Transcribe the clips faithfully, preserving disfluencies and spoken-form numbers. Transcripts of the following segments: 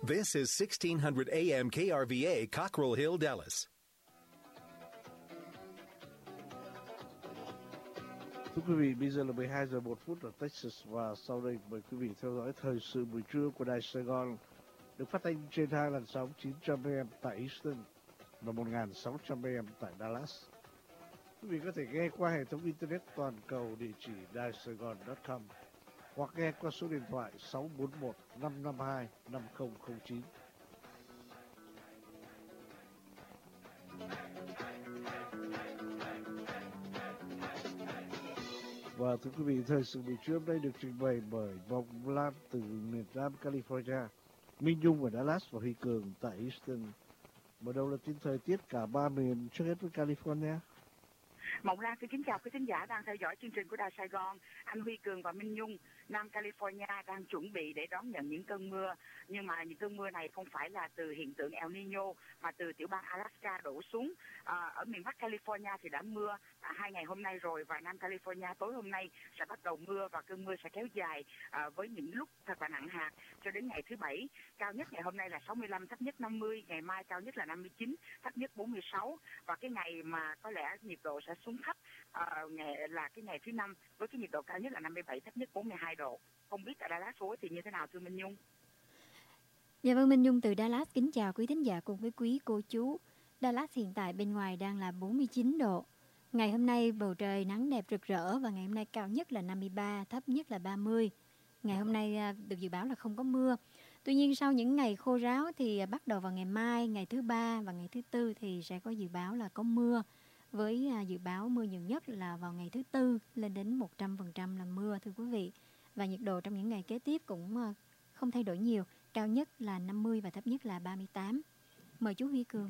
This is sixteen hundred A M K R V A, Cockrell Hill, Dallas. Thưa quý vị, bây giờ là mười hai giờ một phút ở Texas và sau đây mời quý vị theo dõi thời sự buổi trưa của Đài Sài Gòn được phát thanh trên hai làn sóng chín trăm A M tại Houston và một nghìn sáu trăm A M tại Dallas. Quý vị có thể nghe qua hệ thống internet toàn cầu địa chỉ đài sài gòn chấm com hoặc nghe qua số điện thoại sáu bốn một năm năm hai năm không không chín. Và thưa quý vị, thời sự buổi trưa hôm nay được trình bày bởi Bồng Lan từ miền Nam California, Minh Nhung ở Dallas và Huy Cường tại Houston. Mở đầu là tin thời tiết cả ba miền, trước hết với California. Mộng Lan xin kính chào quý thính giả đang theo dõi chương trình của Đài Sài Gòn. Anh Huy Cường và Minh Nhung, Nam California đang chuẩn bị để đón nhận những cơn mưa. Nhưng mà những cơn mưa này không phải là từ hiện tượng El Nino mà từ tiểu bang Alaska đổ xuống. À, ở miền Bắc California thì đã mưa à, hai ngày hôm nay rồi, và Nam California tối hôm nay sẽ bắt đầu mưa và cơn mưa sẽ kéo dài à, với những lúc thật là nặng hạt cho đến ngày thứ Bảy. Cao nhất ngày hôm nay là sáu mươi lăm, thấp nhất năm mươi, ngày mai cao nhất là năm mươi chín, thấp nhất bốn mươi sáu, và cái ngày mà có lẽ nhiệt độ sẽ xuống thấp à, ngày là cái ngày thứ Năm với cái nhiệt độ cao nhất là năm mươi bảy, thấp nhất bốn mươi hai độ. Không biết tại Dallas thì như thế nào thưa Minh Nhung? Dạ vâng, Minh Nhung từ Dallas kính chào quý thính giả cùng với quý cô chú. Dallas hiện tại bên ngoài đang là bốn mươi chín độ. Ngày hôm nay bầu trời nắng đẹp rực rỡ và ngày hôm nay cao nhất là năm mươi ba, thấp nhất là ba mươi. Ngày hôm nay được dự báo là không có mưa. Tuy nhiên sau những ngày khô ráo thì bắt đầu vào ngày mai, ngày thứ ba và ngày thứ tư thì sẽ có dự báo là có mưa. Với dự báo mưa nhiều nhất là vào ngày thứ tư lên đến một trăm phần trăm là mưa thưa quý vị. Và nhiệt độ trong những ngày kế tiếp cũng không thay đổi nhiều, cao nhất là năm mươi và thấp nhất là ba mươi tám. Mời chú Huy Cường.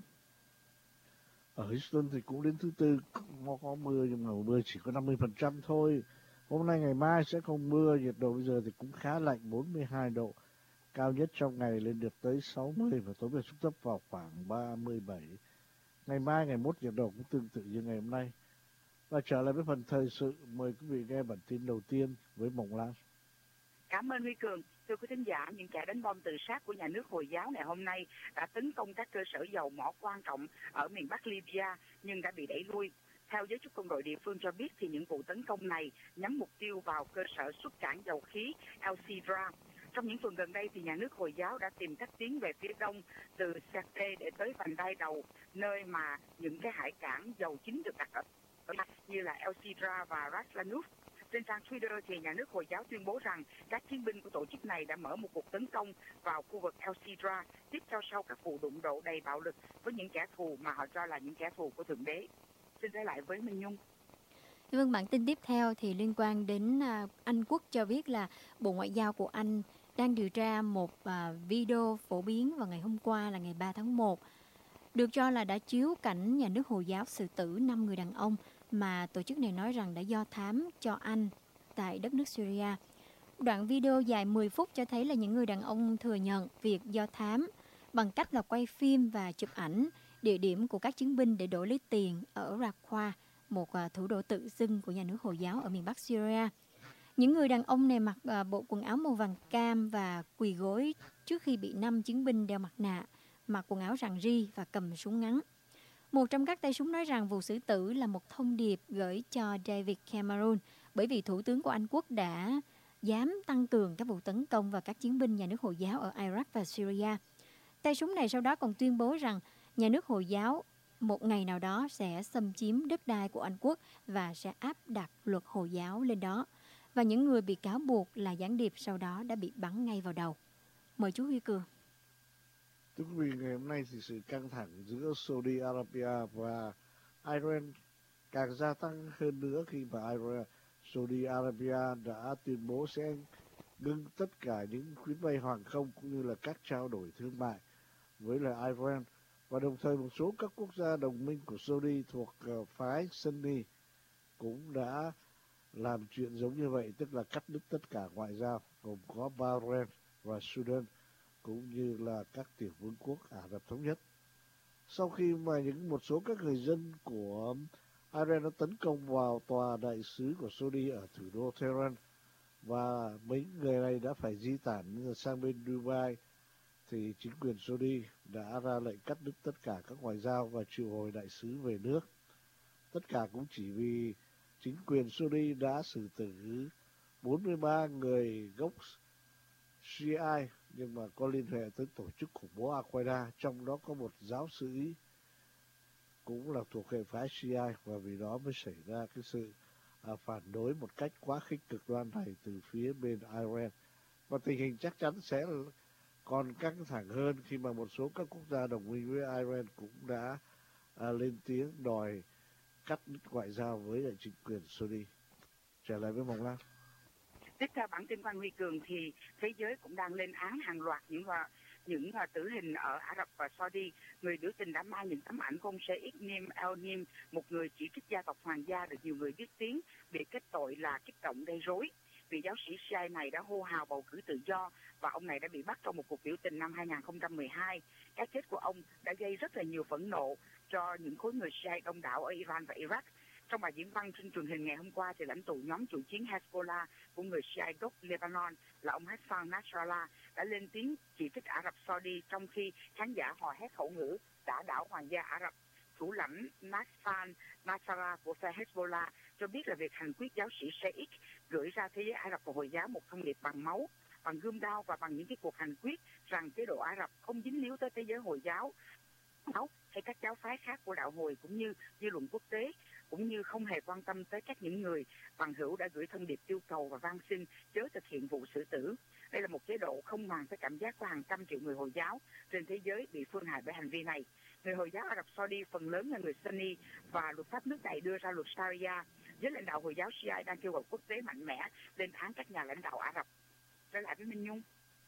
Ở Houston thì cũng đến thứ tư có, có mưa nhưng mà mưa chỉ có năm mươi phần trăm thôi. Hôm nay ngày mai sẽ không mưa, nhiệt độ bây giờ thì cũng khá lạnh, bốn mươi hai độ. Cao nhất trong ngày lên được tới sáu mươi và tối về xuống thấp vào khoảng ba mươi bảy. Ngày mai, ngày mốt nhiệt độ cũng tương tự như ngày hôm nay. Và trở lại với phần thời sự, mời quý vị nghe bản tin đầu tiên với Mộng Lan. Cảm ơn Huy Cường. Thưa quý thính giả, những kẻ đánh bom tự sát của nhà nước Hồi giáo ngày hôm nay đã tấn công các cơ sở dầu mỏ quan trọng ở miền Bắc Libya nhưng đã bị đẩy lui. Theo giới chức quân đội địa phương cho biết thì những vụ tấn công này nhắm mục tiêu vào cơ sở xuất cảng dầu khí El Sidra. Trong những tuần gần đây thì nhà nước Hồi giáo đã tìm cách tiến về phía đông từ Sirte để tới vành đai đầu, nơi mà những cái hải cảng dầu chính được đặt ở như là El Sidra và Ras Lanuf. Trên trang Twitter thì nhà nước Hồi giáo tuyên bố rằng các chiến binh của tổ chức này đã mở một cuộc tấn công vào khu vực El Sidra, tiếp theo sau các vụ đụng độ đầy bạo lực với những kẻ thù mà họ cho là những kẻ thù của Thượng Đế. Xin trở lại với Minh Nhung. Vâng, bản tin tiếp theo thì liên quan đến uh, Anh Quốc cho biết là Bộ Ngoại giao của Anh đang điều tra một uh, video phổ biến vào ngày hôm qua là ngày ba tháng một. Được cho là đã chiếu cảnh nhà nước Hồi giáo xử tử năm người đàn ông mà tổ chức này nói rằng đã do thám cho Anh tại đất nước Syria. Đoạn video dài mười phút cho thấy là những người đàn ông thừa nhận việc do thám bằng cách là quay phim và chụp ảnh địa điểm của các chiến binh để đổi lấy tiền ở Raqqa, một thủ đô tự xưng của nhà nước Hồi giáo ở miền Bắc Syria. Những người đàn ông này mặc bộ quần áo màu vàng cam và quỳ gối trước khi bị năm chiến binh đeo mặt nạ, mặc quần áo rằn ri và cầm súng ngắn. Một trong các tay súng nói rằng vụ xử tử là một thông điệp gửi cho David Cameron bởi vì Thủ tướng của Anh Quốc đã dám tăng cường các vụ tấn công vào các chiến binh nhà nước Hồi giáo ở Iraq và Syria. Tay súng này sau đó còn tuyên bố rằng nhà nước Hồi giáo một ngày nào đó sẽ xâm chiếm đất đai của Anh Quốc và sẽ áp đặt luật Hồi giáo lên đó. Và những người bị cáo buộc là gián điệp sau đó đã bị bắn ngay vào đầu. Mời chú Huy Cường. Thưa quý vị, ngày hôm nay thì sự căng thẳng giữa Saudi Arabia và Iran càng gia tăng hơn nữa khi mà Iran, Saudi Arabia đã tuyên bố sẽ ngưng tất cả những chuyến bay hàng không cũng như là các trao đổi thương mại với lại Iran. Và đồng thời một số các quốc gia đồng minh của Saudi thuộc uh, phái Sunni cũng đã làm chuyện giống như vậy, tức là cắt đứt tất cả ngoại giao, gồm có Bahrain và Sudan cũng như là các tiểu vương quốc Ả Rập Thống Nhất. Sau khi mà những một số các người dân của Iran đã tấn công vào tòa đại sứ của Saudi ở thủ đô Tehran và mấy người này đã phải di tản sang bên Dubai, thì chính quyền Saudi đã ra lệnh cắt đứt tất cả các ngoại giao và triệu hồi đại sứ về nước. Tất cả cũng chỉ vì chính quyền Saudi đã xử tử bốn mươi ba người gốc Shia nhưng mà có liên hệ tới tổ chức khủng bố Al-Qaeda, trong đó có một giáo sĩ cũng là thuộc hệ phái Shia, và vì đó mới xảy ra cái sự à, phản đối một cách quá khích cực đoan này từ phía bên Iran. Và tình hình chắc chắn sẽ còn căng thẳng hơn khi mà một số các quốc gia đồng minh với Iran cũng đã à, lên tiếng đòi cắt đứt ngoại giao với lại chính quyền Saudi. Trở lại với Mộng Lam. Tiếp theo bản tin Quang Huy Cường thì thế giới cũng đang lên án hàng loạt những những tử hình ở Ả Rập và Saudi. Người biểu tình đã mang những tấm ảnh của ông Sheikh Nim El Nim, một người chỉ trích gia tộc hoàng gia được nhiều người biết tiếng, bị kết tội là kích động gây rối. Vị giáo sĩ Shia này đã hô hào bầu cử tự do và ông này đã bị bắt trong một cuộc biểu tình năm hai không một hai. Cái chết của ông đã gây rất là nhiều phẫn nộ cho những khối người Shia đông đảo ở Iran và Iraq. Trong bài diễn văn trên truyền hình ngày hôm qua, thì lãnh tụ nhóm chủ chiến Hezbollah của người Shia gốc Lebanon là ông Hassan Nasrallah đã lên tiếng chỉ trích Ả Rập Saudi, trong khi khán giả hò hét khẩu ngữ đả đảo hoàng gia Ả Rập. Thủ lãnh Hassan Nasrallah của phe Hezbollah cho biết là việc hành quyết giáo sĩ Sheikh gửi ra thế giới Ả Rập và Hồi giáo một thông điệp bằng máu, bằng gươm đao và bằng những cái cuộc hành quyết rằng chế độ Ả Rập không dính líu tới thế giới Hồi giáo hay các giáo phái khác của đạo Hồi, cũng như dư luận quốc tế, cũng như không hề quan tâm tới các những người bằng hữu đã gửi thông điệp yêu cầu và van xin chớ thực hiện vụ xử tử. Đây là một chế độ không màng tới cảm giác của hàng trăm triệu người Hồi giáo trên thế giới bị phương hại bởi hành vi này. Người Hồi giáo Ả Rập Saudi phần lớn là người Sunni và luật pháp nước này đưa ra luật Sharia. Giới lãnh đạo Hồi giáo Shia đang kêu gọi quốc tế mạnh mẽ lên án các nhà lãnh đạo Ả Rập. Trở lại với Minh Nhung.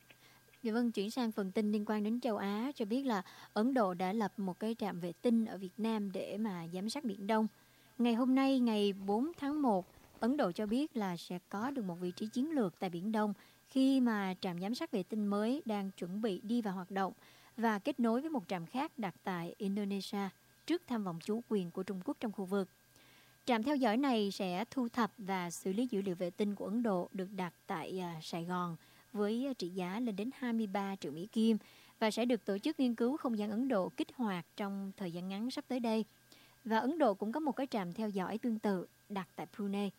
Dạ vâng, chuyển sang phần tin liên quan đến châu Á, cho biết là Ấn Độ đã lập một cái trạm vệ tinh ở Việt Nam để mà giám sát Biển Đông. Ngày hôm nay, ngày bốn tháng một, Ấn Độ cho biết là sẽ có được một vị trí chiến lược tại Biển Đông khi mà trạm giám sát vệ tinh mới đang chuẩn bị đi vào hoạt động và kết nối với một trạm khác đặt tại Indonesia trước tham vọng chủ quyền của Trung Quốc trong khu vực. Trạm theo dõi này sẽ thu thập và xử lý dữ liệu vệ tinh của Ấn Độ được đặt tại Sài Gòn với trị giá lên đến hai mươi ba triệu Mỹ Kim và sẽ được Tổ chức Nghiên cứu Không gian Ấn Độ kích hoạt trong thời gian ngắn sắp tới đây. Và Ấn Độ cũng có một cái trạm theo dõi tương tự đặt tại Brunei.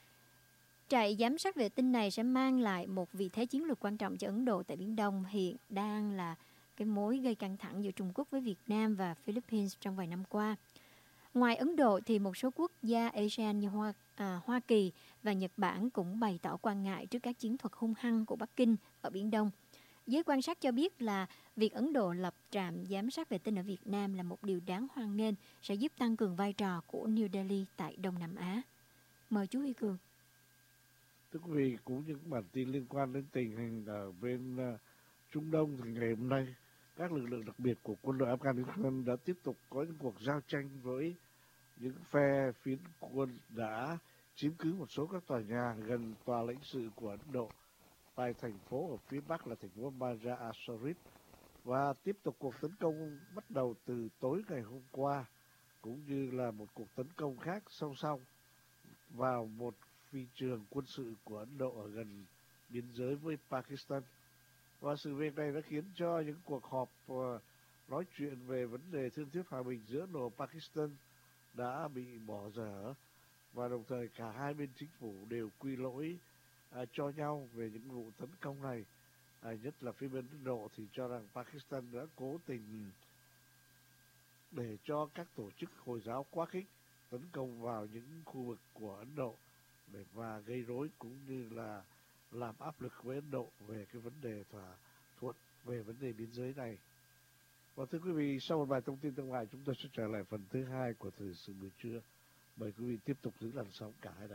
Trạm giám sát vệ tinh này sẽ mang lại một vị thế chiến lược quan trọng cho Ấn Độ tại Biển Đông, hiện đang là cái mối gây căng thẳng giữa Trung Quốc với Việt Nam và Philippines trong vài năm qua. Ngoài Ấn Độ thì một số quốc gia ASEAN như Hoa, à, Hoa Kỳ và Nhật Bản cũng bày tỏ quan ngại trước các chiến thuật hung hăng của Bắc Kinh ở Biển Đông. Giới quan sát cho biết là việc Ấn Độ lập trạm giám sát vệ tinh ở Việt Nam là một điều đáng hoan nghênh, sẽ giúp tăng cường vai trò của New Delhi tại Đông Nam Á. Mời chú Huy Cường. Thưa quý vị, cũng những bản tin liên quan đến tình hình ở bên uh, Trung Đông thì ngày hôm nay các lực lượng đặc biệt của quân đội Afghanistan đã tiếp tục có những cuộc giao tranh với những phe phiến quân đã chiếm cứ một số các tòa nhà gần tòa lãnh sự của Ấn Độ tại thành phố ở phía bắc là thành phố Mazar-e Sharif, và tiếp tục cuộc tấn công bắt đầu từ tối ngày hôm qua, cũng như là một cuộc tấn công khác song song vào một phi trường quân sự của Ấn Độ ở gần biên giới với Pakistan. Và sự việc này đã khiến cho những cuộc họp uh, nói chuyện về vấn đề thương thuyết hòa bình giữa Ấn Độ và Pakistan đã bị bỏ dở, và đồng thời cả hai bên chính phủ đều quy lỗi uh, cho nhau về những vụ tấn công này. Uh, nhất là phía bên Ấn Độ thì cho rằng Pakistan đã cố tình để cho các tổ chức Hồi giáo quá khích tấn công vào những khu vực của Ấn Độ để và gây rối, cũng như là làm áp lực với Ấn Độ về cái vấn đề thỏa thuận về vấn đề biên giới này. Và thưa quý vị, sau một vài thông tin tương ngoại, chúng tôi sẽ trở lại phần thứ hai của thời sự buổi trưa. Mời quý vị tiếp tục giữ làn sóng cả hai đài.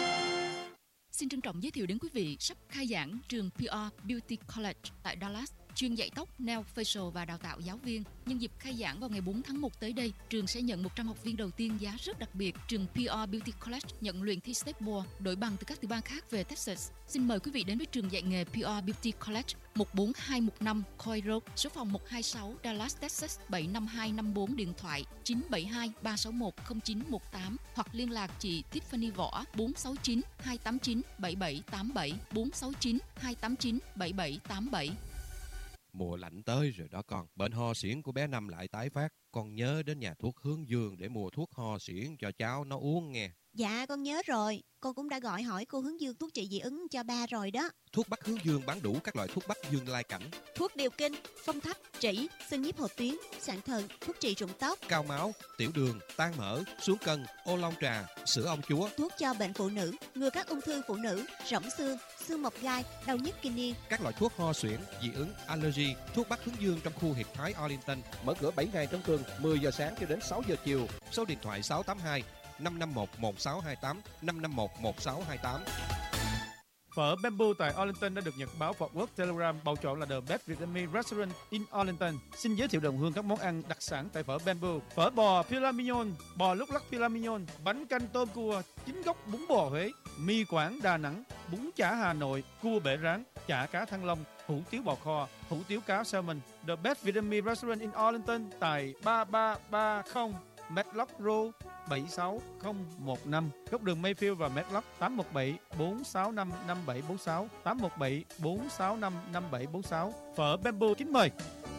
Xin trân trọng giới thiệu đến quý vị sắp khai giảng trường pê rờ Beauty College tại Dallas, chuyên dạy tóc, nail, facial và đào tạo giáo viên. Nhân dịp khai giảng vào ngày bốn tháng một tới đây, trường sẽ nhận một trăm học viên đầu tiên giá rất đặc biệt. Trường pê rờ Beauty College nhận luyện thi Step bốn, đổi bằng từ các tiểu bang khác về Texas. Xin mời quý vị đến với trường dạy nghề pê rờ Beauty College, một bốn hai một năm Coy Road, số phòng một hai sáu Dallas, Texas bảy năm hai năm bốn, điện thoại chín bảy hai ba sáu một không chín một tám hoặc liên lạc chị Tiffany Võ bốn sáu chín hai tám chín bảy bảy tám bảy bốn sáu chín hai tám chín bảy bảy tám bảy. Mùa lạnh tới rồi đó con. Bệnh ho suyễn của bé Năm lại tái phát. Con nhớ đến nhà thuốc Hướng Dương để mua thuốc ho suyễn cho cháu nó uống nghe. Dạ con nhớ rồi. Con cũng đã gọi hỏi cô Hướng Dương thuốc trị dị ứng cho ba rồi đó. Thuốc Bắc Hướng Dương bán đủ các loại thuốc Bắc Dương Lai Cảnh, Thuốc điều kinh, phong thấp, trĩ, xương nhiếp hột tuyến, sạn thận, thuốc trị rụng tóc, cao máu, tiểu đường, tan mỡ, xuống cân, ô long trà, sữa ong chúa. thuốc cho bệnh phụ nữ, ngừa các ung thư phụ nữ, rỗng xương, xương mọc gai, đau nhức kinh niên. Các loại thuốc ho suyễn, dị ứng, allergy. Thuốc Bắc Hướng Dương trong khu Hiệp Thái Arlington mở cửa bảy ngày trong tuần, mười giờ sáng cho đến sáu giờ chiều. Số điện thoại sáu tám hai năm năm một một sáu hai tám năm năm một một sáu hai tám. Phở Bamboo tại Arlington đã được nhật báo Fort Worth Telegram bầu chọn là The Best Vietnamese Restaurant in Arlington. Xin giới thiệu đồng hương các món ăn đặc sản tại phở Bamboo: phở bò filet mignon, bò lúc lắc filet mignon, bánh canh tôm cua, chính gốc bún bò Huế, mì Quảng Đà Nẵng, bún chả Hà Nội, cua bể ráng, chả cá Thăng Long, hủ tiếu bò kho, hủ tiếu cá salmon. The Best Vietnamese Restaurant in Arlington tại ba ba ba không Medlock Road bảy sáu không một năm, góc đường Mayfield và Medlock. Tám một bảy bốn sáu năm năm bảy bốn sáu, tám một bảy bốn sáu năm năm bảy bốn sáu. Phở Bamboo kính mời.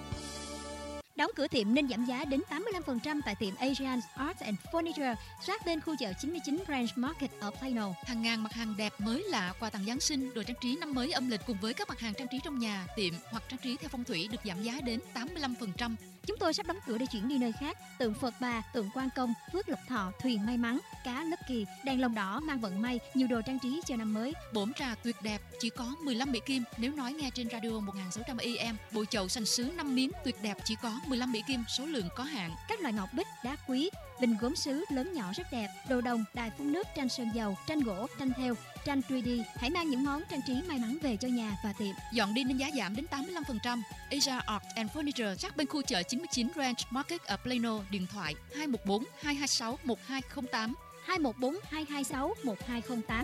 Đóng cửa tiệm nên giảm giá đến tám mươi lăm phần trăm tại tiệm Asian Art and Furniture sát bên khu chợ chín mươi chín Branch Market ở Plano. Hàng ngàn mặt hàng đẹp mới lạ, quà tặng Giáng sinh, đồ trang trí năm mới âm lịch cùng với các mặt hàng trang trí trong nhà, tiệm hoặc trang trí theo phong thủy được giảm giá đến tám mươi lăm phần trăm. Chúng tôi sắp đóng cửa để chuyển đi nơi khác. Tượng Phật Bà, tượng Quan Công, Phước Lộc Thọ, thuyền may mắn, cá Lucky, đèn lồng đỏ mang vận may, nhiều đồ trang trí cho năm mới. Bổn trà tuyệt đẹp chỉ có mười lăm Mỹ Kim nếu nói nghe trên radio một nghìn sáu trăm A M. Bồi chậu sành sứ năm miếng tuyệt đẹp chỉ có mười lăm Mỹ Kim, số lượng có hạn. Các loại ngọc bích, đá quý, bình gốm sứ lớn nhỏ rất đẹp, đồ đồng, đài phun nước, tranh sơn dầu, tranh gỗ, tranh thêu, tranh ba D. Hãy mang những món trang trí may mắn về cho nhà và tiệm. Dọn đi nên giá giảm đến tám mươi lăm phần trăm. Asia Art and Furniture sát bên khu chợ chín mươi chín Ranch Market ở Plano, điện thoại hai một bốn hai hai sáu một hai không tám, hai một bốn hai hai sáu một hai không tám.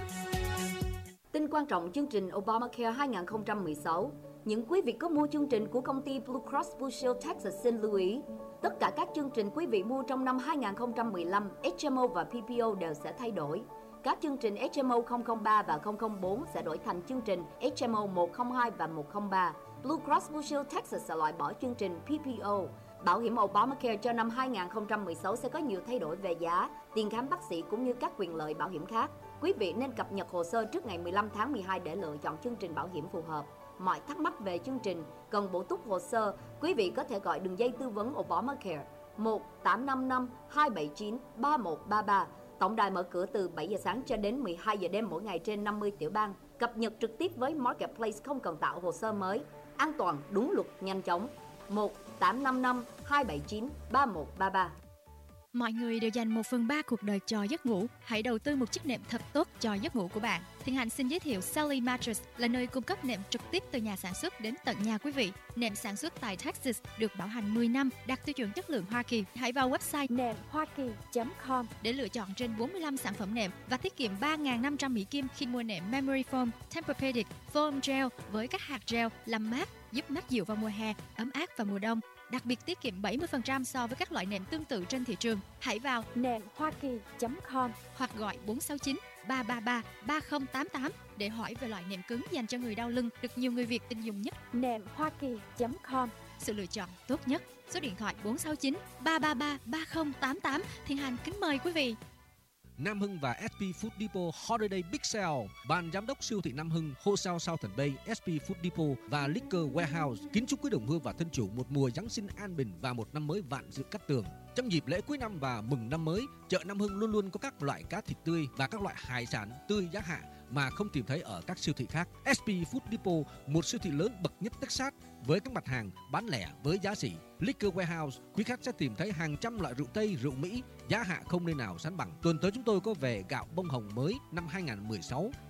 Tin quan trọng chương trình Obamacare hai không một sáu. Những quý vị có mua chương trình của công ty Blue Cross Blue Shield Texas xin lưu ý. Tất cả các chương trình quý vị mua trong năm hai không một lăm, H M O và P P O đều sẽ thay đổi. Các chương trình H M O không không ba và không không bốn sẽ đổi thành chương trình H M O một không hai và một không ba. Blue Cross Blue Shield Texas sẽ loại bỏ chương trình P P O. Bảo hiểm Obamacare cho năm hai không một sáu sẽ có nhiều thay đổi về giá, tiền khám bác sĩ cũng như các quyền lợi bảo hiểm khác. Quý vị nên cập nhật hồ sơ trước ngày mười lăm tháng mười hai để lựa chọn chương trình bảo hiểm phù hợp. Mọi thắc mắc về chương trình, cần bổ túc hồ sơ, quý vị có thể gọi đường dây tư vấn Obamacare một tám năm năm hai bảy chín ba một ba ba. Tổng đài mở cửa từ bảy giờ sáng cho đến mười hai giờ đêm mỗi ngày trên năm mươi tiểu bang. Cập nhật trực tiếp với Marketplace không cần tạo hồ sơ mới. An toàn, đúng luật, nhanh chóng. một tám năm năm hai bảy chín ba một ba ba. Mọi người đều dành một phần ba cuộc đời cho giấc ngủ. Hãy đầu tư một chiếc nệm thật tốt cho giấc ngủ của bạn. Thiên Hạnh xin giới thiệu Sally Mattress là nơi cung cấp nệm trực tiếp từ nhà sản xuất đến tận nhà quý vị. Nệm sản xuất tại Texas được bảo hành mười năm, đạt tiêu chuẩn chất lượng Hoa Kỳ. Hãy vào website nệm hoa kỳ chấm com để lựa chọn trên bốn mươi lăm sản phẩm nệm và tiết kiệm ba nghìn năm trăm Mỹ Kim khi mua nệm Memory Foam, Tempur-Pedic, Foam Gel với các hạt gel làm mát, giúp mát dịu vào mùa hè, ấm áp vào mùa đông. Đặc biệt tiết kiệm bảy mươi phần trăm so với các loại nệm tương tự trên thị trường. Hãy vào nệm hoa kỳ chấm com hoặc gọi bốn sáu chín ba ba ba ba không tám tám để hỏi về loại nệm cứng dành cho người đau lưng được nhiều người Việt tin dùng nhất. nệm hoa kỳ chấm com, sự lựa chọn tốt nhất. Số điện thoại bốn sáu chín ba ba ba ba không tám tám. Thiên Hành kính mời quý vị. Nam Hưng và ét pê Food Depot Holiday Big Sale. Ban giám đốc siêu thị Nam Hưng, Wholesale Southern Bay, ét pê Food Depot và Liquor Warehouse kính chúc quý đồng hương và thân chủ một mùa Giáng sinh an bình và một năm mới vạn sự cát tường. Trong dịp lễ cuối năm và mừng năm mới, chợ Nam Hưng luôn luôn có các loại cá thịt tươi và các loại hải sản tươi giá hạ mà không tìm thấy ở các siêu thị khác. ét pê Food Depot, một siêu thị lớn bậc nhất Texas với các mặt hàng bán lẻ với giá rẻ. Liquor Warehouse, quý khách sẽ tìm thấy hàng trăm loại rượu Tây, rượu Mỹ giá hạ không nơi nào sánh bằng. Tuần tới chúng tôi có về gạo bông hồng mới năm hai không một sáu,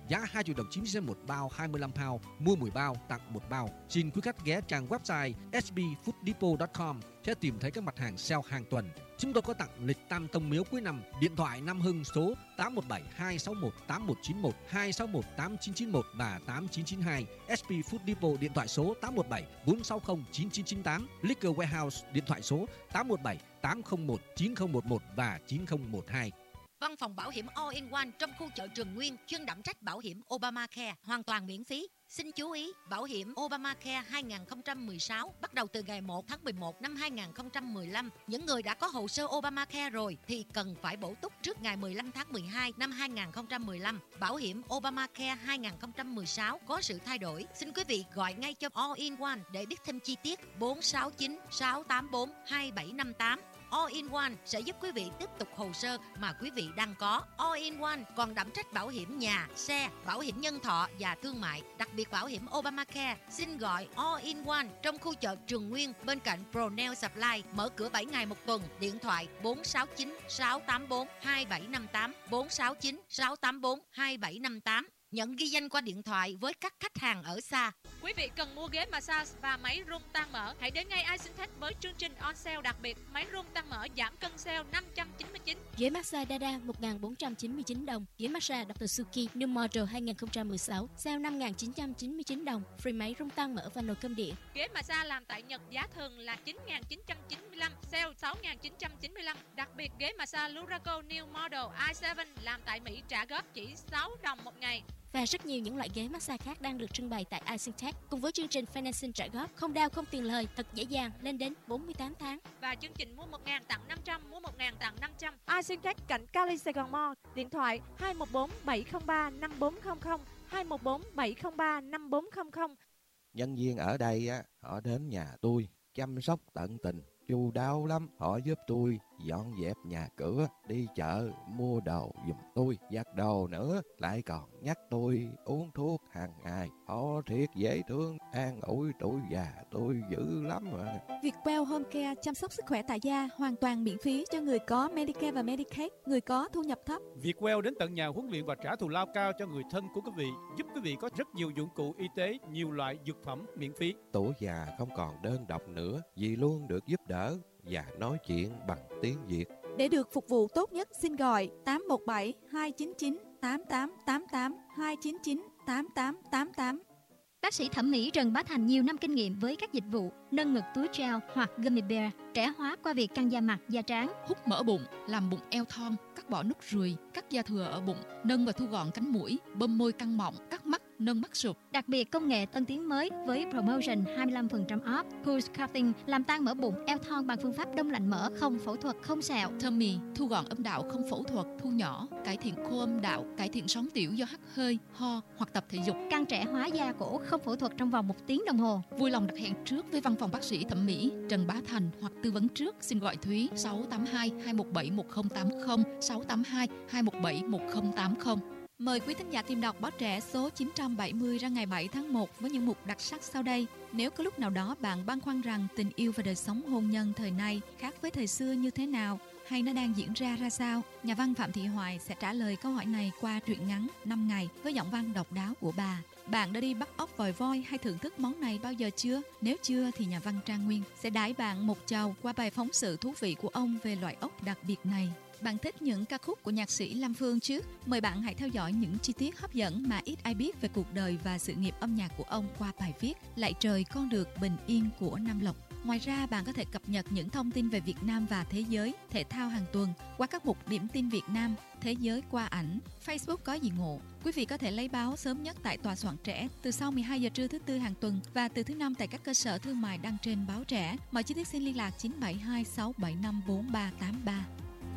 giá hai triệu đồng chín mươi cent một bao hai mươi lăm pound, mua mười bao tặng một bao. Xin quý khách ghé trang website s b food depot chấm com sẽ tìm thấy các mặt hàng sale hàng tuần. Chúng tôi có tặng lịch tam tông miếu cuối năm. Điện thoại Nam Hưng số tám một bảy hai sáu một tám một chín một, hai sáu một tám chín chín một và tám chín chín hai. ét pê Food Depot điện thoại số tám một bảy bốn sáu không chín chín chín tám. Liquor Warehouse điện thoại số tám một bảy tám không một chín không một một và chín không một hai. Văn phòng bảo hiểm All in One trong khu chợ Trường Nguyên chuyên đảm trách bảo hiểm Obamacare hoàn toàn miễn phí. Xin chú ý, bảo hiểm Obamacare hai không một sáu bắt đầu từ ngày một tháng mười một năm hai không một lăm. Những người đã có hồ sơ Obamacare rồi thì cần phải bổ túc trước ngày mười lăm tháng mười hai năm hai không một lăm. Bảo hiểm Obamacare hai không một sáu có sự thay đổi. Xin quý vị gọi ngay cho All in One để biết thêm chi tiết. Bốn sáu chín sáu tám bốn hai bảy năm tám. All in One sẽ giúp quý vị tiếp tục hồ sơ mà quý vị đang có. All in One còn đảm trách bảo hiểm nhà, xe, bảo hiểm nhân thọ và thương mại, đặc biệt bảo hiểm Obamacare. Xin gọi All in One trong khu chợ Trường Nguyên bên cạnh Pronel Supply, mở cửa bảy ngày một tuần. Điện thoại bốn sáu chín sáu tám bốn hai bảy năm tám, bốn sáu chín sáu tám bốn hai bảy năm tám. Nhận ghi danh qua điện thoại với các khách hàng ở xa. Quý vị cần mua ghế massage và máy rung tan mỡ, hãy đến ngay Icentech với chương trình on sale đặc biệt, máy rung tan mỡ giảm cân sale năm trăm chín mươi chín. Ghế massage Dada một nghìn bốn trăm chín mươi chín đồng. Ghế massage đốc tơ Suki New Model hai không một sáu sale năm nghìn chín trăm chín mươi chín đồng. Free máy rung tan mỡ và nồi cơm điện. Ghế massage làm tại Nhật giá thường là chín nghìn chín trăm chín mươi lăm, sale sáu nghìn chín trăm chín mươi lăm. Đặc biệt ghế massage Luraco New Model i bảy làm tại Mỹ trả góp chỉ sáu đồng một ngày. Và rất nhiều những loại ghế massage khác đang được trưng bày tại Icentech cùng với chương trình financing trả góp không đau không tiền lời, thật dễ dàng lên đến bốn mươi tám tháng. Và chương trình mua một nghìn tặng năm trăm, mua một nghìn tặng năm trăm. Icentech cạnh Cali Sài Gòn Mall, điện thoại hai một bốn bảy không ba năm bốn không không, hai một bốn bảy không ba năm bốn không không. Nhân viên ở đây á, họ đến nhà tôi chăm sóc tận tình, chu đáo lắm. Họ giúp tôi dọn dẹp nhà cửa, đi chợ mua đồ giùm tôi, giặt đồ nữa, lại còn nhắc tôi uống thuốc hàng ngày. Họ thiệt dễ thương, an ủi tuổi già tôi dữ lắm mà. Vietwell Home Care chăm sóc sức khỏe tại gia hoàn toàn miễn phí cho người có Medicare và Medicaid, người có thu nhập thấp. Vietwell đến tận nhà huấn luyện và trả thù lao cao cho người thân của quý vị, giúp quý vị có rất nhiều dụng cụ y tế, nhiều loại dược phẩm miễn phí. Tuổi già không còn đơn độc nữa, vì luôn được giúp đỡ và nói chuyện bằng tiếng Việt. Để được phục vụ tốt nhất, xin gọi tám một bảy hai chín chín tám tám tám tám, hai chín chín tám tám tám tám. Bác sĩ thẩm mỹ Trần Bá Thành nhiều năm kinh nghiệm với các dịch vụ nâng ngực túi gel hoặc gummy bear, trẻ hóa qua việc căng da mặt, da trán, hút mỡ bụng, làm bụng eo thon, cắt bỏ nút ruồi, cắt da thừa ở bụng, nâng và thu gọn cánh mũi, bơm môi căng mọng, cắt mắt, nâng mắt sụp. Đặc biệt công nghệ tân tiến mới với promotion hai mươi lăm phần trăm off, pulse cutting làm tan mỡ bụng, eo thon bằng phương pháp đông lạnh mỡ, không phẫu thuật, không sẹo. Tummy thu gọn âm đạo không phẫu thuật, thu nhỏ, cải thiện khô âm đạo, cải thiện sóng tiểu do hắt hơi, ho hoặc tập thể dục. Căng trẻ hóa da cổ không phẫu thuật trong vòng một tiếng đồng hồ. Vui lòng đặt hẹn trước với văn phòng bác sĩ thẩm mỹ Trần Bá Thành hoặc tư vấn trước xin gọi Thúy sáu tám hai hai một bảy một không tám không, sáu tám hai hai một bảy một không tám không. Mời quý thính giả tìm đọc Báo Trẻ số chín trăm bảy mươi ra ngày bảy tháng một với những mục đặc sắc sau đây. Nếu có lúc nào đó bạn băn khoăn rằng tình yêu và đời sống hôn nhân thời nay khác với thời xưa như thế nào, hay nó đang diễn ra ra sao, nhà văn Phạm Thị Hoài sẽ trả lời câu hỏi này qua truyện ngắn năm ngày với giọng văn độc đáo của bà. Bạn đã đi bắt ốc vòi voi hay thưởng thức món này bao giờ chưa? Nếu chưa thì nhà văn Trang Nguyên sẽ đãi bạn một chầu qua bài phóng sự thú vị của ông về loại ốc đặc biệt này. Bạn thích những ca khúc của nhạc sĩ Lam Phương chứ? Mời bạn hãy theo dõi những chi tiết hấp dẫn mà ít ai biết về cuộc đời và sự nghiệp âm nhạc của ông qua bài viết Lạy trời con được bình yên của Nam Lộc. Ngoài ra, bạn có thể cập nhật những thông tin về Việt Nam và thế giới, thể thao hàng tuần qua các mục điểm tin Việt Nam, thế giới qua ảnh, Facebook có gì ngộ. Quý vị có thể lấy báo sớm nhất tại Tòa soạn Trẻ từ sau mười hai giờ trưa thứ tư hàng tuần và từ thứ năm tại các cơ sở thương mại đăng trên Báo Trẻ. Mọi chi tiết xin liên lạc chín bảy hai sáu bảy năm bốn ba tám ba.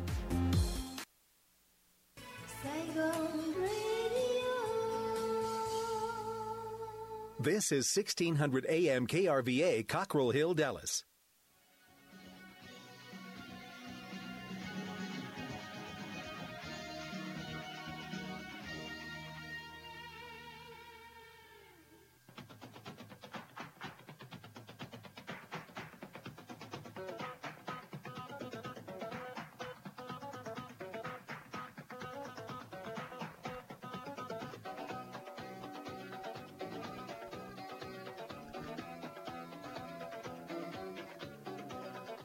This is sixteen hundred A M K R V A, Cockrell Hill, Dallas.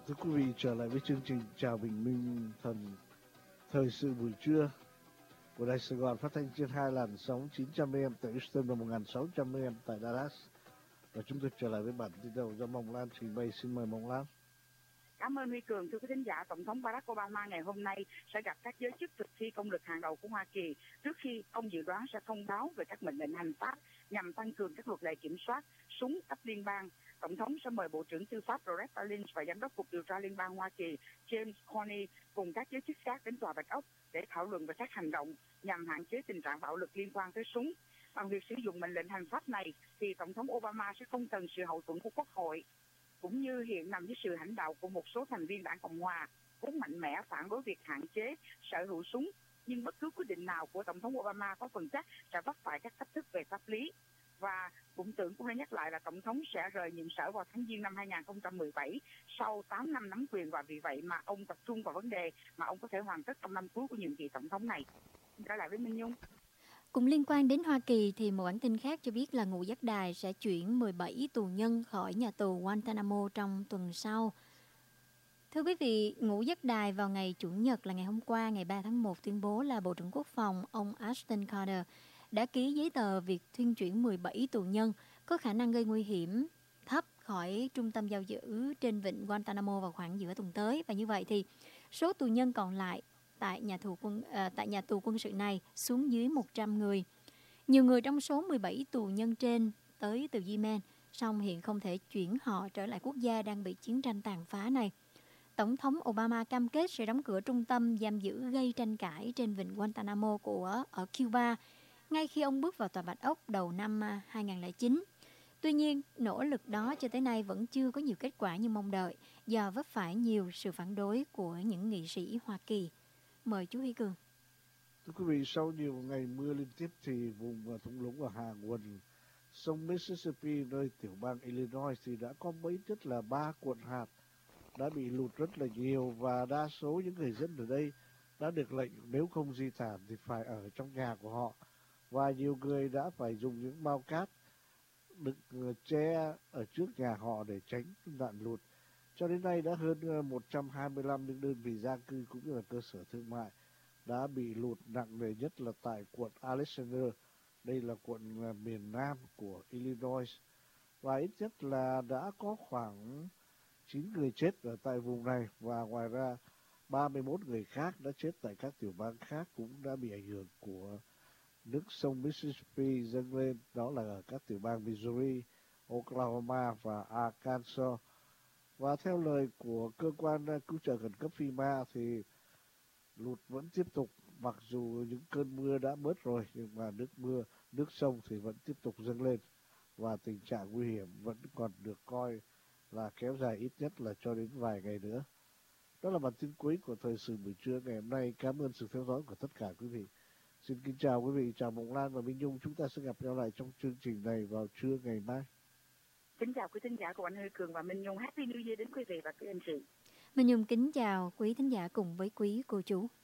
Thưa quý vị, trở lại với chương trình Chào Bình Minh Thần Thời sự buổi trưa của Đài Sài Gòn, phát thanh trên hai làn sóng chín trăm a em tại Houston và một nghìn sáu trăm a em tại Dallas. Và chúng tôi trở lại với bản tin đầu do Mộng Lan trình bày. Xin mời Mộng Lan. Cảm ơn Huy Cường. Thưa quý thính giả, Tổng thống Barack Obama ngày hôm nay sẽ gặp các giới chức thực thi công lực hàng đầu của Hoa Kỳ trước khi ông dự đoán sẽ thông báo về các mệnh lệnh hành pháp nhằm tăng cường các luật lệ kiểm soát súng cấp liên bang. Tổng thống sẽ mời Bộ trưởng Tư pháp Loretta Lynch và Giám đốc Cục Điều tra Liên bang Hoa Kỳ James Comey cùng các giới chức khác đến Tòa Bạch Ốc để thảo luận về các hành động nhằm hạn chế tình trạng bạo lực liên quan tới súng. Bằng việc sử dụng mệnh lệnh hành pháp này, thì Tổng thống Obama sẽ không cần sự hậu thuẫn của Quốc hội, cũng như hiện nằm dưới sự lãnh đạo của một số thành viên Đảng Cộng hòa vốn mạnh mẽ phản đối việc hạn chế sở hữu súng. Nhưng bất cứ quyết định nào của Tổng thống Obama có phần chắc sẽ vấp phải các thách thức về pháp lý. Và Bộ trưởng cũng đã nhắc lại là Tổng thống sẽ rời nhiệm sở vào tháng Giêng năm hai nghìn không trăm mười bảy sau tám năm nắm quyền, và vì vậy mà ông tập trung vào vấn đề mà ông có thể hoàn tất trong năm cuối của nhiệm kỳ Tổng thống này. Trở lại với Minh Nhung. Cũng liên quan đến Hoa Kỳ thì một bản tin khác cho biết là Ngũ Giác Đài sẽ chuyển mười bảy tù nhân khỏi nhà tù Guantanamo trong tuần sau. Thưa quý vị, Ngũ Giác Đài vào ngày Chủ nhật là ngày hôm qua, ngày ba tháng một, tuyên bố là Bộ trưởng Quốc phòng ông Ashton Carter đã ký giấy tờ việc thuyên chuyển mười bảy tù nhân có khả năng gây nguy hiểm thấp khỏi trung tâm giam giữ trên vịnh Guantanamo vào khoảng giữa tuần tới. Và như vậy thì số tù nhân còn lại tại nhà tù quân à, tại nhà tù quân sự này xuống dưới một trăm người. Nhiều người trong số mười bảy tù nhân trên tới từ Yemen, song hiện không thể chuyển họ trở lại quốc gia đang bị chiến tranh tàn phá này. Tổng thống Obama cam kết sẽ đóng cửa trung tâm giam giữ gây tranh cãi trên vịnh Guantanamo của ở Cuba ngay khi ông bước vào Tòa Bạch Ốc đầu năm hai nghìn không trăm lẻ chín. Tuy nhiên, nỗ lực đó cho tới nay vẫn chưa có nhiều kết quả như mong đợi do vấp phải nhiều sự phản đối của những nghị sĩ Hoa Kỳ. Mời chú Huy Cường. Thưa quý vị, sau nhiều ngày mưa liên tiếp thì vùng thung lũng ở hạ nguồn sông Mississippi nơi tiểu bang Illinois thì đã có mấy nhất là ba quận hạt đã bị lụt rất là nhiều, và đa số những người dân ở đây đã được lệnh nếu không di tản thì phải ở trong nhà của họ, và nhiều người đã phải dùng những bao cát đựng che ở trước nhà họ để tránh nạn lụt. Cho đến nay đã hơn một trăm hai mươi lăm những đơn vị gia cư cũng như là cơ sở thương mại đã bị lụt nặng nề nhất là tại quận Alexander. Đây là quận miền nam của Illinois, và ít nhất là đã có khoảng chín người chết ở tại vùng này, và ngoài ra ba mươi mốt người khác đã chết tại các tiểu bang khác cũng đã bị ảnh hưởng của nước sông Mississippi dâng lên, đó là ở các tiểu bang Missouri, Oklahoma và Arkansas. Và theo lời của cơ quan cứu trợ khẩn cấp FEMA thì lụt vẫn tiếp tục, mặc dù những cơn mưa đã bớt rồi nhưng mà nước mưa, nước sông thì vẫn tiếp tục dâng lên, và tình trạng nguy hiểm vẫn còn được coi là kéo dài ít nhất là cho đến vài ngày nữa. Đó là bản tin cuối của thời sự buổi trưa ngày hôm nay. Cảm ơn sự theo dõi của tất cả quý vị. Xin kính chào quý vị, chào Mộng Lan và Minh Nhung. Chúng ta sẽ gặp nhau lại trong chương trình này vào trưa ngày mai. Kính chào quý thính giả của anh Huy Cường và Minh Nhung. Happy New Year đến quý vị và quý anh chị. Minh Nhung kính chào quý thính giả cùng với quý cô chú.